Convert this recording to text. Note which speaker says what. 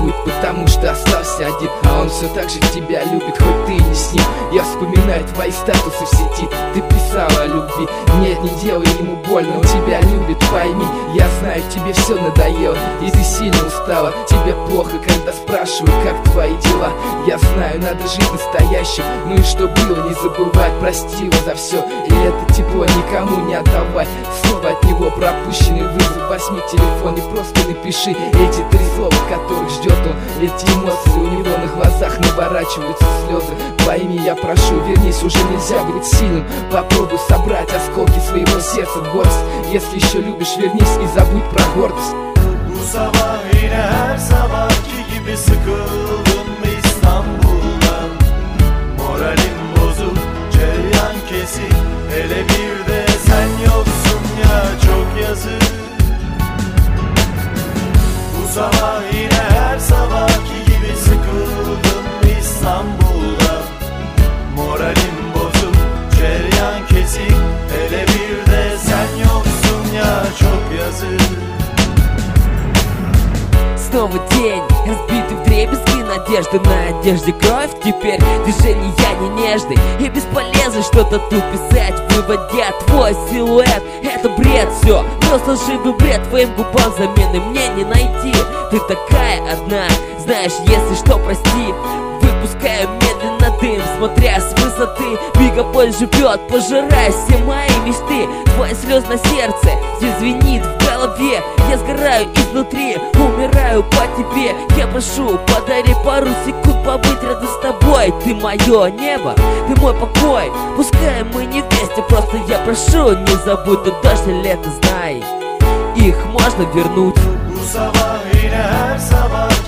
Speaker 1: забудь, потому что остался один. А он все так же тебя любит, хоть ты и не с ним. Я вспоминаю твои статусы в сети. Ты писала о любви, нет, не делай ему больно. Он тебя любит, пойми, я знаю, тебе все надоело, и ты сильно устала. Тебе плохо, когда спрашивают, как твои дела. Я знаю, надо жить настоящим. Ну и что было, не забывать, прости его за все. И это тепло никому не отдавай. Снова от него пропущенный вызов. Возьми телефон и просто напиши эти 3 слова, которых ждет он. Эти эмоции у него на глазах наворачиваются слезы. Пойми, я прошу, вернись, уже нельзя быть сильным. Попробуй собрать осколки своего сердца в горсть. Если еще любишь, вернись и забудь про гордость.
Speaker 2: Bu sabah yine her sabahki gibi sıkıldım İstanbul'dan. Moralim bozuk, cereyan kesik, hele bir de sen yoksun ya, çok yazık. Bu sabah yine her sabahki gibi sıkıldım İstanbul'dan. Moralim bozuk, cereyan kesik, hele bir de sen yoksun ya, çok yazık.
Speaker 3: Снова день, разбитый вдребезги, надежда на одежде, кровь. Теперь движения не нежный и бесполезно что-то тут писать, выводя твой силуэт. Это бред, все, просто живый бред. Твоим губам замены мне не найти. Ты такая одна, знаешь, если что, прости. Выпускаю медленно дым, смотря с высоты. Мегаполь живет, пожирая все мои мечты. Твой слез на сердце, здесь звенит в голове. Я сгораю изнутри, умираю по тебе. Я прошу, подари пару секунд побыть рядом с тобой. Ты мое небо, ты мой покой. Пускай мы не вместе, просто я прошу, не забудь, тут дождь и лето, знай, их можно вернуть.
Speaker 2: Bu sabah yine her sabah